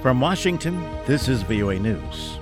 From Washington, this is VOA News.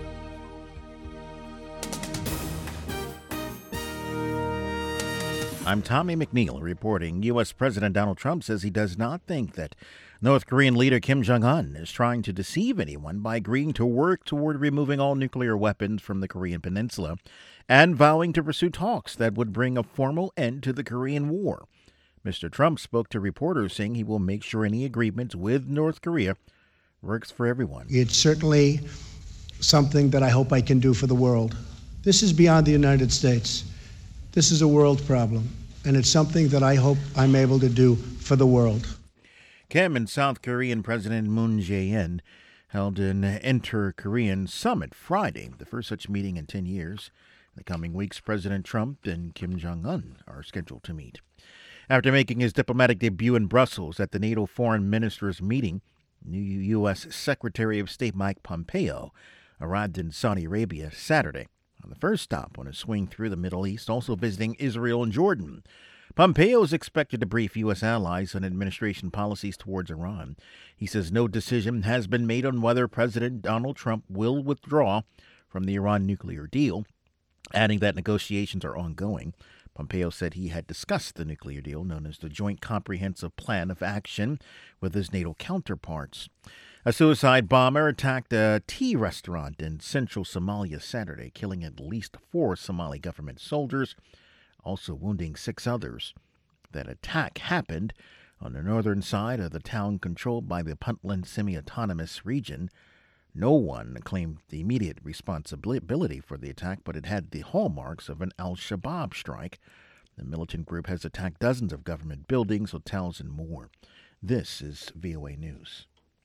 I'm Tommy McNeil reporting. U.S. President Donald Trump says he does not think that North Korean leader Kim Jong-un is trying to deceive anyone by agreeing to work toward removing all nuclear weapons from the Korean peninsula and vowing to pursue talks that would bring a formal end to the Korean War. Mr. Trump spoke to reporters saying he will make sure any agreement with North Korea works for everyone. It's certainly something that I hope I can do for the world. This is beyond the United States. This is a world problem, and it's something that I hope I'm able to do for the world. Kim and South Korean President Moon Jae-in held an inter-Korean summit Friday, the first such meeting in 10 years. In the coming weeks, President Trump and Kim Jong-un are scheduled to meet. After making his diplomatic debut in Brussels at the NATO foreign ministers' meeting, new U.S. Secretary of State Mike Pompeo arrived in Saudi Arabia Saturday on the first stop on his swing through the Middle East, also visiting Israel and Jordan. Pompeo is expected to brief U.S. allies on administration policies towards Iran. He says no decision has been made on whether President Donald Trump will withdraw from the Iran nuclear deal, adding that negotiations are ongoing. Pompeo said he had discussed the nuclear deal, known as the Joint Comprehensive Plan of Action, with his NATO counterparts. A suicide bomber attacked a tea restaurant in central Somalia Saturday, killing at least 4 Somali government soldiers, also wounding 6 others. That attack happened on the northern side of the town controlled by the Puntland semi-autonomous region. No one claimed the immediate responsibility for the attack, but it had the hallmarks of an al-Shabaab strike. The militant group has attacked dozens of government buildings, hotels, and more. This is VOA News.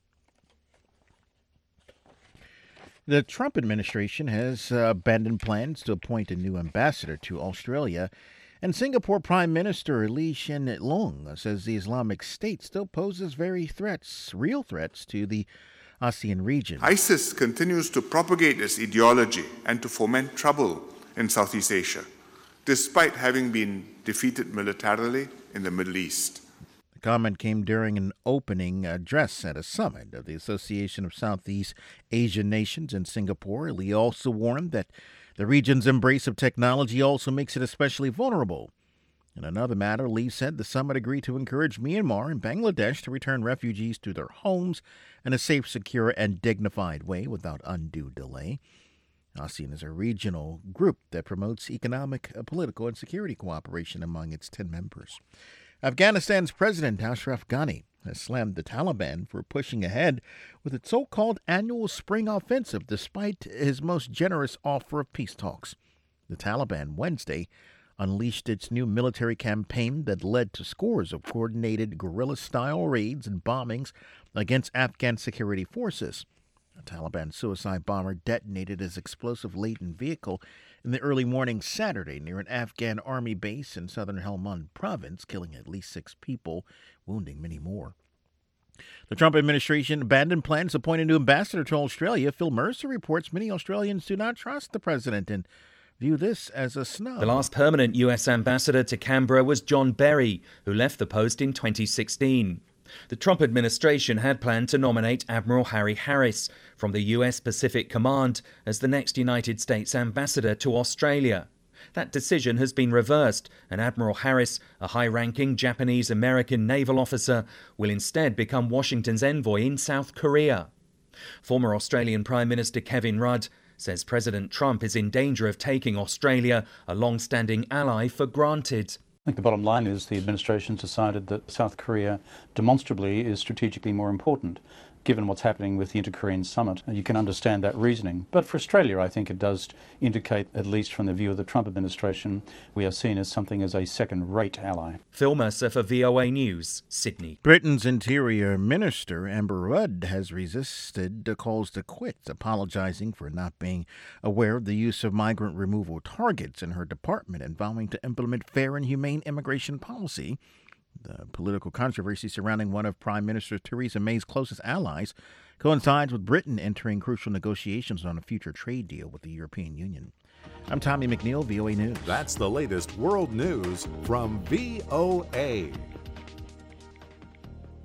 The Trump administration has abandoned plans to appoint a new ambassador to Australia, and Singapore Prime Minister Lee Hsien Loong says the Islamic State still poses real threats to the ASEAN region. ISIS continues to propagate its ideology and to foment trouble in Southeast Asia, despite having been defeated militarily in the Middle East. The comment came during an opening address at a summit of the Association of Southeast Asian Nations in Singapore. Lee also warned that the region's embrace of technology also makes it especially vulnerable. In another matter, Lee said the summit agreed to encourage Myanmar and Bangladesh to return refugees to their homes in a safe, secure, and dignified way without undue delay. ASEAN is a regional group that promotes economic, political, and security cooperation among its 10 members. Afghanistan's President Ashraf Ghani has slammed the Taliban for pushing ahead with its so-called annual spring offensive despite his most generous offer of peace talks. The Taliban Wednesday unleashed its new military campaign that led to scores of coordinated guerrilla-style raids and bombings against Afghan security forces. A Taliban suicide bomber detonated his explosive-laden vehicle in the early morning Saturday near an Afghan army base in southern Helmand province, killing at least 6 people, wounding many more. The Trump administration abandoned plans to appoint a new ambassador to Australia. Phil Mercer reports many Australians do not trust the president and view this as a snub. The last permanent U.S. ambassador to Canberra was John Berry, who left the post in 2016. The Trump administration had planned to nominate Admiral Harry Harris from the U.S. Pacific Command as the next United States ambassador to Australia. That decision has been reversed, and Admiral Harris, a high-ranking Japanese-American naval officer, will instead become Washington's envoy in South Korea. Former Australian Prime Minister Kevin Rudd says President Trump is in danger of taking Australia, a long-standing ally, for granted. I think the bottom line is the administration's decided that South Korea demonstrably is strategically more important, given what's happening with the Inter-Korean Summit. You can understand that reasoning. But for Australia, I think it does indicate, at least from the view of the Trump administration, we are seen as something as a second-rate ally. Phil Mercer for VOA News, Sydney. Britain's Interior Minister Amber Rudd has resisted calls to quit, apologizing for not being aware of the use of migrant removal targets in her department and vowing to implement fair and humane immigration policy. The political controversy surrounding one of Prime Minister Theresa May's closest allies coincides with Britain entering crucial negotiations on a future trade deal with the European Union. I'm Tommy McNeil, VOA News. That's the latest world news from VOA.